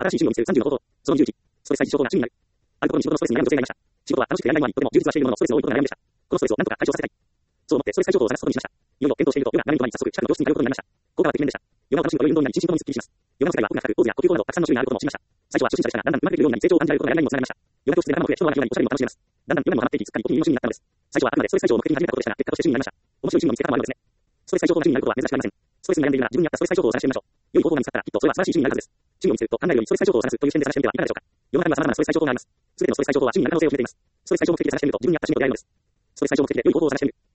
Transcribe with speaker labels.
Speaker 1: 新しい趣味を見つける30の方法。その21、ストレス対峙症候が趣味になる。あるところに仕事のストレスに悩む女性がいました。仕事は楽しくてやりがいもあり、とても充実はしているものの、ストレスの多いことが悩みでした。このストレスを何とか解消させたい。そう思ってストレス対処法を探すことにしました。いろいろ検討していると、ヨガが悩みとなり、早速、近くの教室に通うことになりました。効果はてきめんでした。ヨガを楽しむと良い運動になり、心身ともにスッキリします。ヨガの世界は奥が深く、ポーズや呼吸法など、たくさんの種類があることも知りました。最初は初心者でしたが、だんだんうまくできるようになり、成長を感じられることがやりがいにもつながりました。ヨガ教室で仲間も増え、人の輪が広がり、おしゃれも楽しめます。だんだんヨガにもハマっていき、すっかりお気に入りの趣味になったのです。最初はあくまでストレス解消を目的に始めたことでしたが、結果として趣味になりました。面白い趣味の見つけ方もあるのですね。ストレス解消法が趣味になることは珍しくありません。ストレスに悩んでいるなら、自分に合ったストレス解消法を探してみましょう。良い方法が見つかったら、きっとそれは素晴らしい趣味になるはずです。趣味を見つけると考えるよりストレス解消法を探すという視点で探してみてはいかがでしょうか。世の中には様々なストレス解消法があります。すべてのストレス解消法は趣味になる可能性を秘めています。ストレス解消目的で探してみると、自分に合った趣味と出会えるのです。ストレス解消目的で良い方法を探してみる。